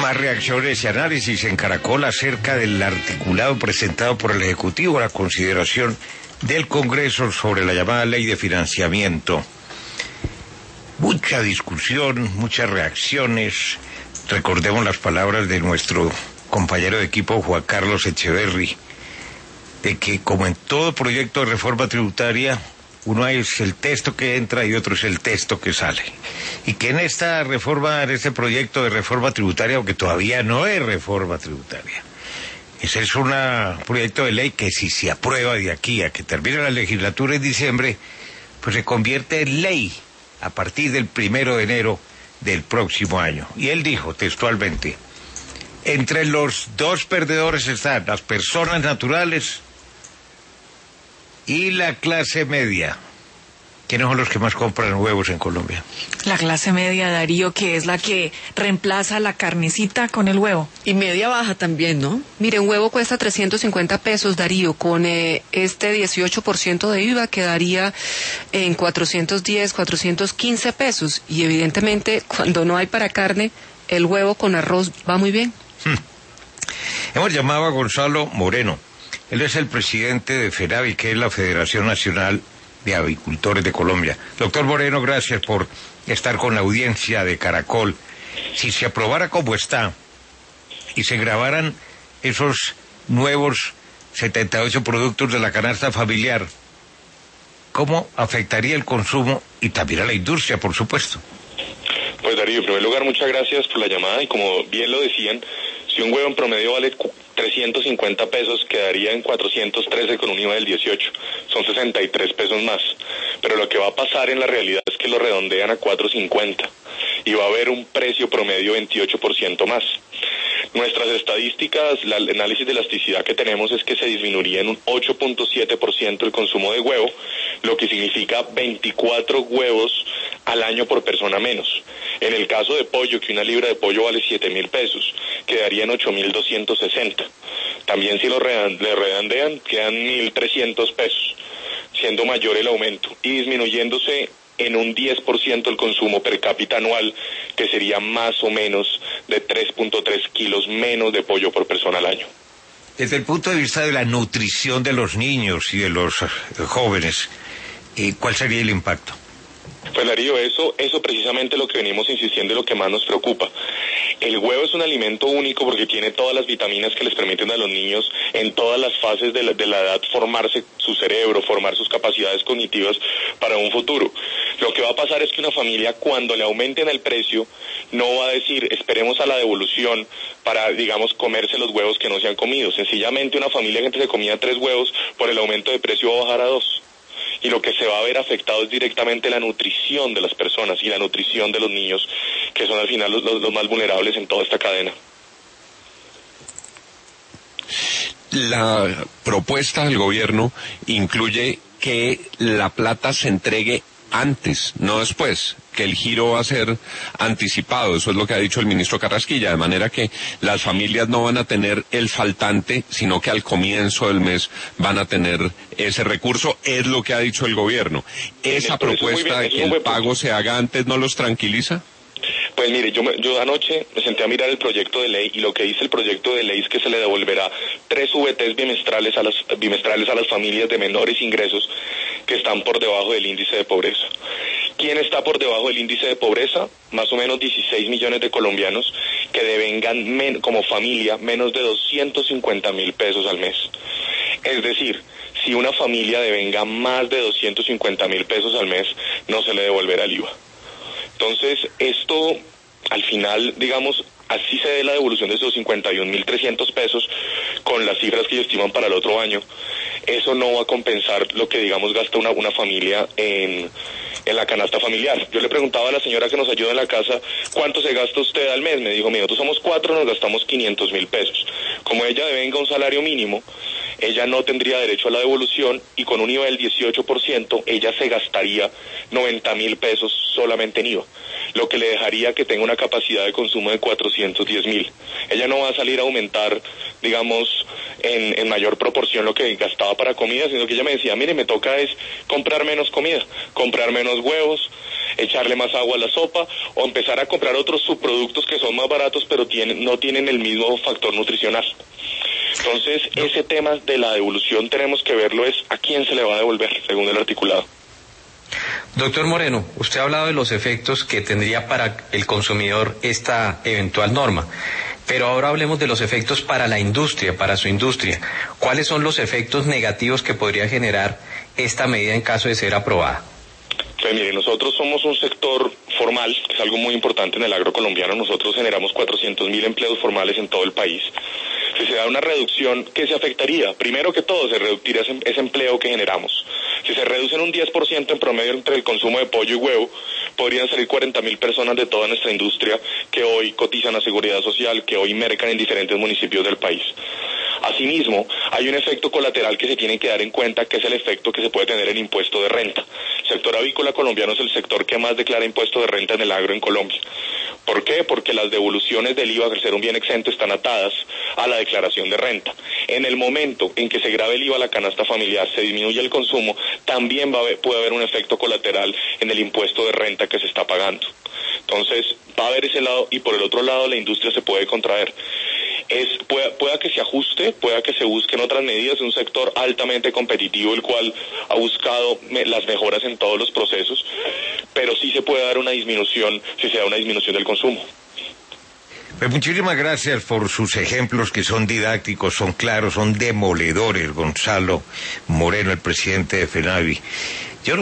Más reacciones y análisis en Caracol acerca del articulado presentado por el Ejecutivo a la consideración del Congreso sobre la llamada Ley de Financiamiento. Mucha discusión, muchas reacciones. Recordemos las palabras de nuestro compañero de equipo Juan Carlos Echeverry, de que como en todo proyecto de reforma tributaria, uno es el texto que entra y otro es el texto que sale. Y que en esta reforma, en este proyecto de reforma tributaria, aunque todavía no es reforma tributaria, ese es un proyecto de ley que si se aprueba de aquí a que termine la legislatura en diciembre, pues se convierte en ley a partir del 1 de enero del próximo año. Y él dijo textualmente: entre los dos perdedores están las personas naturales y la clase media. ¿Quiénes son los que más compran huevos en Colombia? La clase media, Darío, que es la que reemplaza la carnecita con el huevo. Y media baja también, ¿no? Mire, un huevo cuesta 350 pesos, Darío. Con este 18% de IVA quedaría en 410, 415 pesos. Y evidentemente, cuando no hay para carne, el huevo con arroz va muy bien. Hemos llamado a Gonzalo Moreno. Él es el presidente de FENAVI, que es la Federación Nacional de Avicultores de Colombia. Doctor Moreno, gracias por estar con la audiencia de Caracol. Si se aprobara como está y se grabaran esos nuevos 78 productos de la canasta familiar, ¿cómo afectaría el consumo y también a la industria, por supuesto? Pues Darío, en primer lugar, muchas gracias por la llamada, y como bien lo decían, si un huevo en promedio vale 350 pesos, quedaría en 413 con un IVA del 18. Son 63 pesos más. Pero lo que va a pasar en la realidad es que lo redondean a 450 y va a haber un precio promedio 28% más. Nuestras estadísticas, el análisis de elasticidad que tenemos es que se disminuiría en un 8.7% el consumo de huevo, lo que significa 24 huevos al año por persona menos. En el caso de pollo, que una libra de pollo vale 7.000 pesos, quedaría en 8.260. También si lo redondean, quedan 1.300 pesos, siendo mayor el aumento y disminuyéndose en un 10% el consumo per cápita anual, que sería más o menos de 3.3 kilos menos de pollo por persona al año. Desde el punto de vista de la nutrición de los niños y de los jóvenes, ¿cuál sería el impacto? Pues Darío, eso precisamente lo que venimos insistiendo y lo que más nos preocupa. El huevo es un alimento único porque tiene todas las vitaminas que les permiten a los niños en todas las fases de la edad formarse su cerebro, formar sus capacidades cognitivas para un futuro. Lo que va a pasar es que una familia, cuando le aumenten el precio, no va a decir esperemos a la devolución para, digamos, comerse los huevos que no se han comido. Sencillamente una familia que antes se comía 3 huevos, por el aumento de precio va a bajar a 2. Y lo que se va a ver afectado es directamente la nutrición de las personas y la nutrición de los niños, que son al final los más vulnerables en toda esta cadena. La propuesta del gobierno incluye que la plata se entregue antes, no después, que el giro va a ser anticipado. Eso es lo que ha dicho el ministro Carrasquilla, de manera que las familias no van a tener el faltante, sino que al comienzo del mes van a tener ese recurso, es lo que ha dicho el gobierno. ¿Esa propuesta de que el pago se haga antes no los tranquiliza? Pues mire, yo anoche me senté a mirar el proyecto de ley, y lo que dice el proyecto de ley es que se le devolverá 3 VTs bimestrales a las familias de menores ingresos que están por debajo del índice de pobreza. ¿Quién está por debajo del índice de pobreza? Más o menos 16 millones de colombianos que devengan como familia menos de 250.000 pesos al mes. Es decir, si una familia devenga más de 250.000 pesos al mes, no se le devolverá el IVA. Entonces, esto, al final, digamos, así se dé la devolución de esos 51.300 pesos con las cifras que ellos estiman para el otro año, eso no va a compensar lo que, digamos, gasta una familia en la canasta familiar. Yo le preguntaba a la señora que nos ayuda en la casa, ¿cuánto se gasta usted al mes? Me dijo, mira, nosotros somos 4, nos gastamos 500.000 pesos. Como ella devenga un salario mínimo, ella no tendría derecho a la devolución, y con un IVA del 18%, ella se gastaría 90.000 pesos solamente en IVA, lo que le dejaría que tenga una capacidad de consumo de 410.000. Ella no va a salir a aumentar, digamos, en mayor proporción lo que gastaba para comida, sino que ella me decía, mire, me toca es comprar menos comida, comprar menos huevos, echarle más agua a la sopa, o empezar a comprar otros subproductos que son más baratos, pero no tienen el mismo factor nutricional. Entonces, ese tema de la devolución tenemos que verlo es a quién se le va a devolver, según el articulado. Doctor Moreno, usted ha hablado de los efectos que tendría para el consumidor esta eventual norma, pero ahora hablemos de los efectos para la industria, para su industria. ¿Cuáles son los efectos negativos que podría generar esta medida en caso de ser aprobada? Pues mire, nosotros somos un sector formal, que es algo muy importante en el agro colombiano. Nosotros generamos 400.000 empleos formales en todo el país. Si se da una reducción, ¿qué se afectaría? Primero que todo, se reduciría ese empleo que generamos. Si se reducen un 10% en promedio entre el consumo de pollo y huevo, podrían salir 40.000 personas de toda nuestra industria que hoy cotizan a Seguridad Social, que hoy mercan en diferentes municipios del país. Asimismo, hay un efecto colateral que se tiene que dar en cuenta, que es el efecto que se puede tener en impuesto de renta. El sector avícola colombiano es el sector que más declara impuesto de renta en el agro en Colombia. ¿Por qué? Porque las devoluciones del IVA al ser un bien exento están atadas a la declaración de renta. En el momento en que se grave el IVA a la canasta familiar, se disminuye el consumo, también puede haber un efecto colateral en el impuesto de renta que se está pagando. Entonces, va a haber ese lado, y por el otro lado la industria se puede contraer. Pueda que se ajuste, pueda que se busquen otras medidas. Es un sector altamente competitivo, el cual ha buscado las mejoras en todos los procesos, pero sí se puede dar una disminución si se da una disminución del consumo. Pues muchísimas gracias por sus ejemplos, que son didácticos, son claros, son demoledores, Gonzalo Moreno, el presidente de FENAVI.